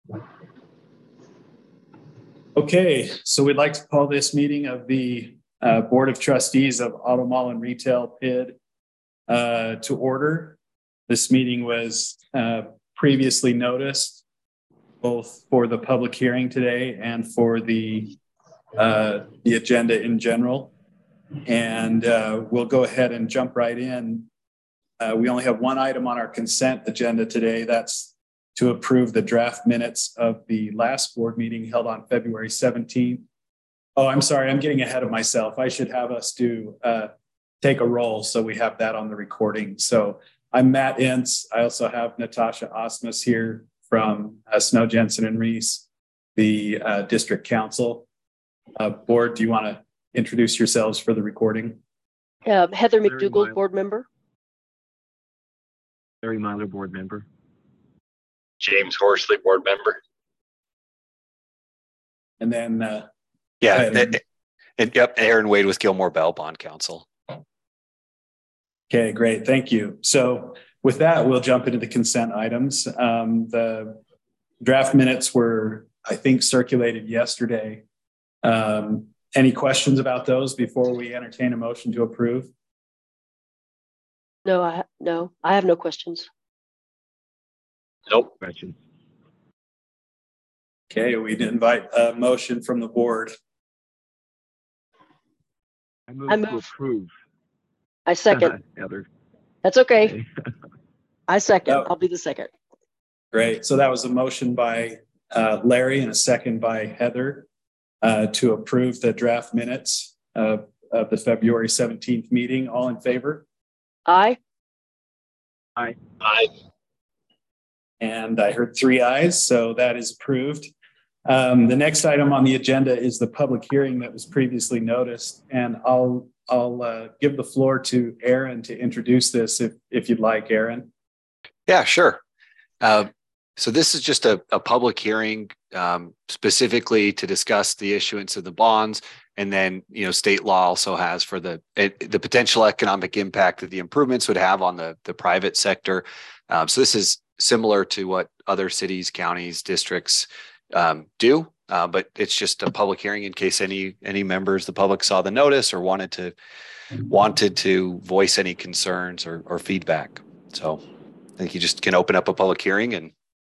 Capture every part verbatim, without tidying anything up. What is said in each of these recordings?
Okay, so we'd like to call this meeting of the uh, Board of Trustees of Auto Mall and Retail P I D uh, to order. This meeting was uh, previously noticed both for the public hearing today and for the uh, the agenda in general. And uh, we'll go ahead and jump right in. Uh, we only have one item on our consent agenda today. That's to approve the draft minutes of the last board meeting held on February seventeenth. Oh, I'm sorry, I'm getting ahead of myself. I should have us do uh, take a roll so we have that on the recording. So I'm Matt Ince. I also have Natasha Osmus here from uh, Snow Jensen and Reese, the uh, district council. Uh, board, do you want to introduce yourselves for the recording? Uh, Heather McDougall, board member. Larry Myler, board member. James Horsley, board member. And then, uh, yeah, and, and, yep, Aaron Wade with Gilmore Bell, bond counsel. Okay, great, thank you. So with that, we'll jump into the consent items. Um, the draft minutes were, I think, circulated yesterday. Um, any questions about those before we entertain a motion to approve? No, I no, I have no questions. Nope. Questions. Okay, we'd invite a motion from the board. I move, I move. to approve. I second. Heather. That's okay. I second. Oh. I'll be the second. Great. So that was a motion by uh, Larry and a second by Heather uh, to approve the draft minutes of, of the February seventeenth meeting. All in favor? Aye. Aye. Aye. And I heard three ayes, so that is approved. Um, the next item on the agenda is the public hearing that was previously noticed, and I'll I'll uh, give the floor to Aaron to introduce this, if if you'd like, Aaron. Yeah, sure. Uh, so this is just a, a public hearing um, specifically to discuss the issuance of the bonds, and then you know state law also has for the it, the potential economic impact that the improvements would have on the the private sector. Um, so this is similar to what other cities, counties, districts um, do, uh, but it's just a public hearing in case any any members of the public saw the notice or wanted to wanted to voice any concerns or, or feedback. So I think you just can open up a public hearing and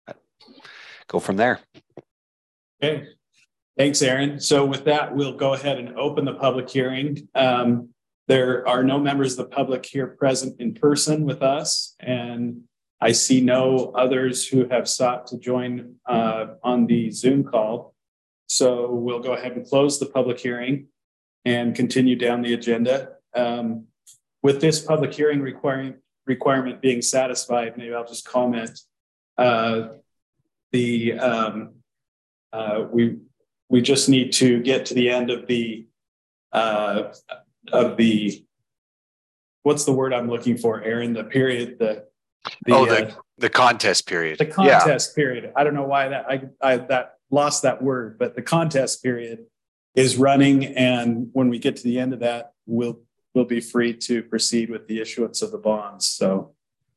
go from there. Okay, thanks, Aaron. So with that, we'll go ahead and open the public hearing. Um, there are no members of the public here present in person with us, and I see no others who have sought to join uh, on the Zoom call. So we'll go ahead and close the public hearing and continue down the agenda. Um, with this public hearing requiring, requirement being satisfied, maybe I'll just comment. Uh, the um, uh, we we just need to get to the end of the uh, of the what's the word I'm looking for, Aaron? The period the The, oh, the, uh, the contest period. The contest yeah. period. I don't know why that I, I that lost that word, but the contest period is running, and when we get to the end of that, we'll we'll be free to proceed with the issuance of the bonds. So,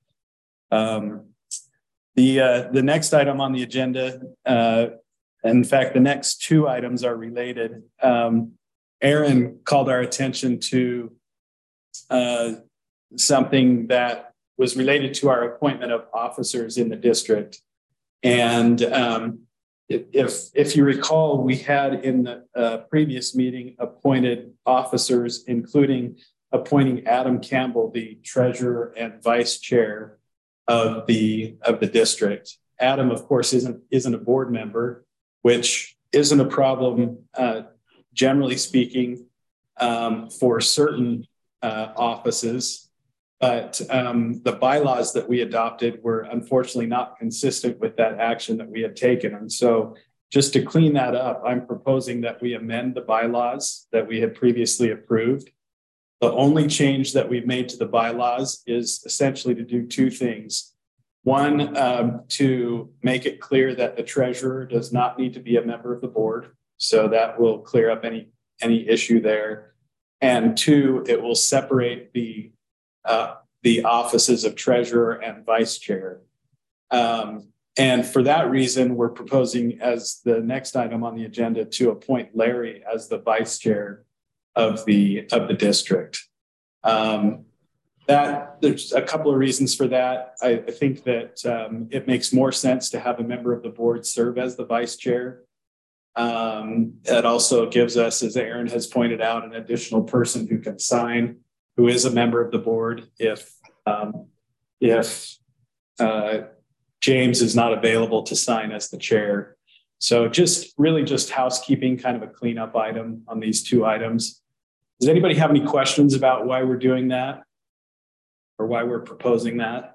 um, the uh, the next item on the agenda, uh, in fact, the next two items are related. Um, Aaron called our attention to uh, something that was related to our appointment of officers in the district. And um, if, if you recall, we had in the uh, previous meeting appointed officers, including appointing Adam Campbell, the treasurer and vice chair of the, of the district. Adam, of course, isn't, isn't a board member, which isn't a problem, uh, generally speaking, um, for certain uh, offices. But um, the bylaws that we adopted were unfortunately not consistent with that action that we had taken. And so just to clean that up, I'm proposing that we amend the bylaws that we had previously approved. The only change that we've made to the bylaws is essentially to do two things. One, um, to make it clear that the treasurer does not need to be a member of the board. So that will clear up any, any issue there. And two, it will separate the Uh, the offices of treasurer and vice chair. Um, and for that reason, we're proposing as the next item on the agenda to appoint Larry as the vice chair of the of the district. Um, that there's a couple of reasons for that. I, I think that um, it makes more sense to have a member of the board serve as the vice chair. Um, it also gives us, as Aaron has pointed out, an additional person who can sign, who is a member of the board if um, if uh, James is not available to sign as the chair. So just really just housekeeping, kind of a cleanup item on these two items. Does anybody have any questions about why we're doing that or why we're proposing that?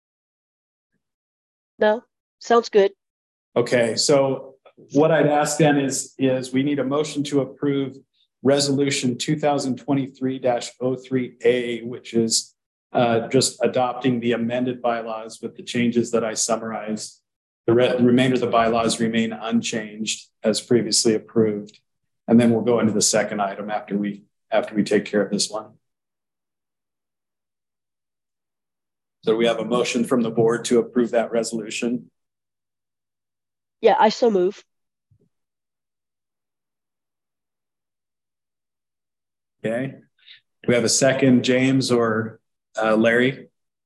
No, sounds good. Okay, so what I'd ask then is, is we need a motion to approve resolution two thousand twenty-three dash oh three A, which is uh, just adopting the amended bylaws with the changes that I summarized. The, re the remainder of the bylaws remain unchanged as previously approved. And then we'll go into the second item after we after we take care of this one. So we have a motion from the board to approve that resolution. Yeah, I so move. Okay. We have a second, James or uh, Larry?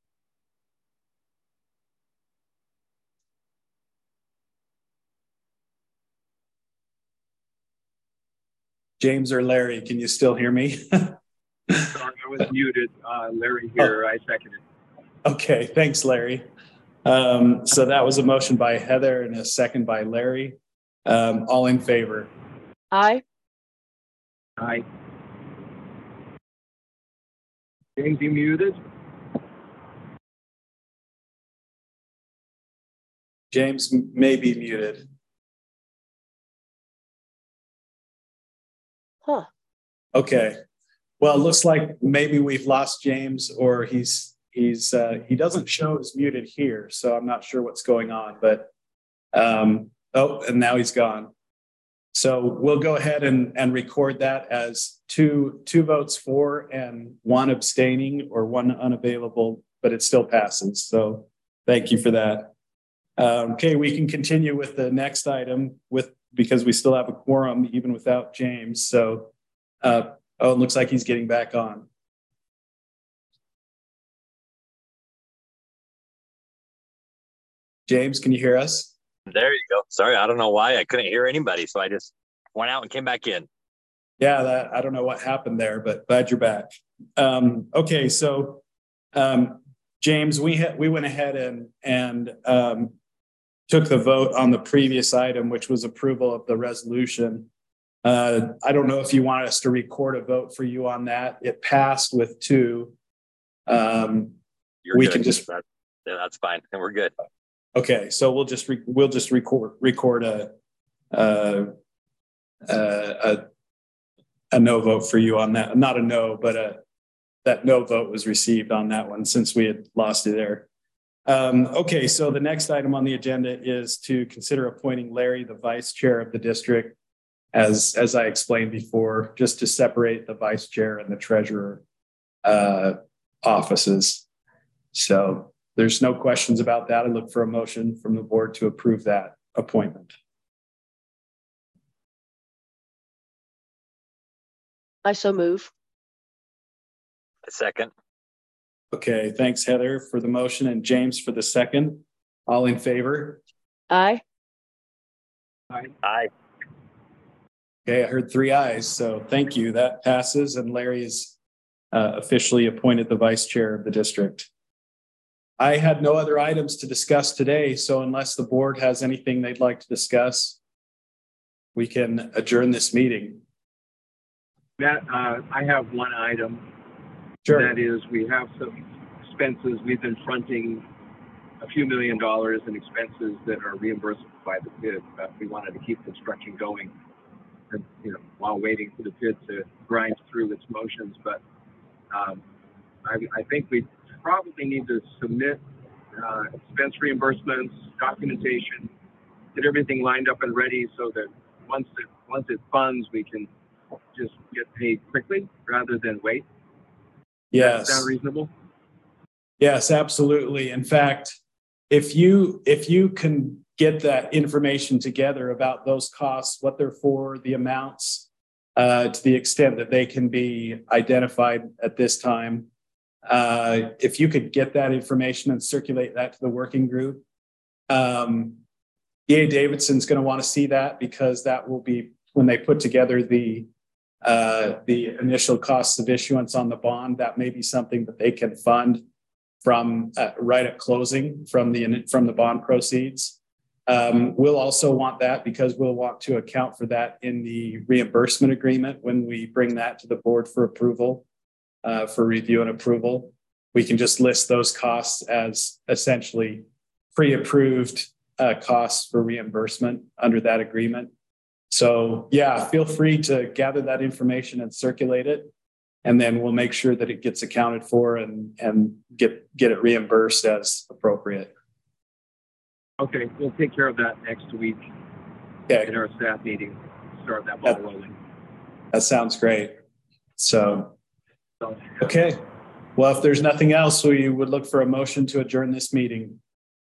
James or Larry, can you still hear me? Sorry, I was muted. Uh, Larry here, I seconded. Okay, thanks, Larry. Um, so that was a motion by Heather and a second by Larry. Um, all in favor? Aye. Aye. James, you muted? James may be muted. Huh. Okay. Well, it looks like maybe we've lost James, or he's he's uh, he doesn't show as muted here, so I'm not sure what's going on. But um, oh, and now he's gone. So we'll go ahead and and record that as two two votes for and one abstaining or one unavailable, but it still passes. So thank you for that. Um, okay, we can continue with the next item with because we still have a quorum even without James. So, uh, oh, it looks like he's getting back on. James, can you hear us? There you go. Sorry, I don't know why I couldn't hear anybody, so I just went out and came back in. Yeah, that, I don't know what happened there, but glad you're back. Um, okay, so um, James, we ha- we went ahead and and um, took the vote on the previous item, which was approval of the resolution. Uh, I don't know if you want us to record a vote for you on that. It passed with two. Um, You're we good. can just That, yeah, that's fine, and we're good. okay. So we'll just re- we'll just record record a uh, uh, a a no vote for you on that. Not a no, but a that no vote was received on that one since we had lost it there. Um, okay, so the next item on the agenda is to consider appointing Larry the vice chair of the district, as as I explained before, just to separate the vice chair and the treasurer uh, offices. So there's no questions about that. I look for a motion from the board to approve that appointment. I so move. A second. Okay, thanks, Heather, for the motion and James for the second. All in favor? Aye. Aye. Aye. Okay, I heard three ayes, so thank you. That passes, and Larry is uh, officially appointed the vice chair of the district. I had no other items to discuss today, so unless the board has anything they'd like to discuss, we can adjourn this meeting. That, uh, I have one item. Sure. That is, we have some expenses. We've been fronting a few million dollars in expenses that are reimbursable by the P I D, but we wanted to keep construction going, and, you know, while waiting for the P I D to grind through its motions. But um, I, I think we probably need to submit uh, expense reimbursements, documentation, get everything lined up and ready so that once it once it funds, we can just get paid quickly rather than wait. Yes. Does that sound reasonable? Yes, absolutely. In fact, if you, if you can get that information together about those costs, what they're for, the amounts, uh, to the extent that they can be identified at this time. Uh, if you could get that information and circulate that to the working group, um, D A Davidson's going to want to see that, because that will be when they put together the uh, the initial costs of issuance on the bond. That may be something that they can fund from uh, right at closing from the from the bond proceeds. Um, we'll also want that because we'll want to account for that in the reimbursement agreement when we bring that to the board for approval, uh, for review and approval. We can just list those costs as essentially pre-approved uh, costs for reimbursement under that agreement. So yeah, feel free to gather that information and circulate it, and then we'll make sure that it gets accounted for and, and get, get it reimbursed as appropriate. Okay, we'll take care of that next week Okay. in our staff meeting. Start that ball rolling. That sounds great. So, So, okay. Well, if there's nothing else, we would look for a motion to adjourn this meeting.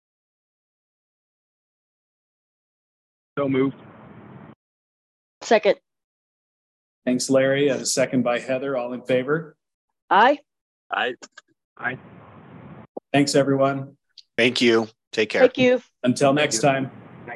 so moved. Second. Thanks, Larry. And a second by Heather. All in favor? Aye. I Aye. Thanks, everyone. Thank you. Take care. Thank you. Until next time.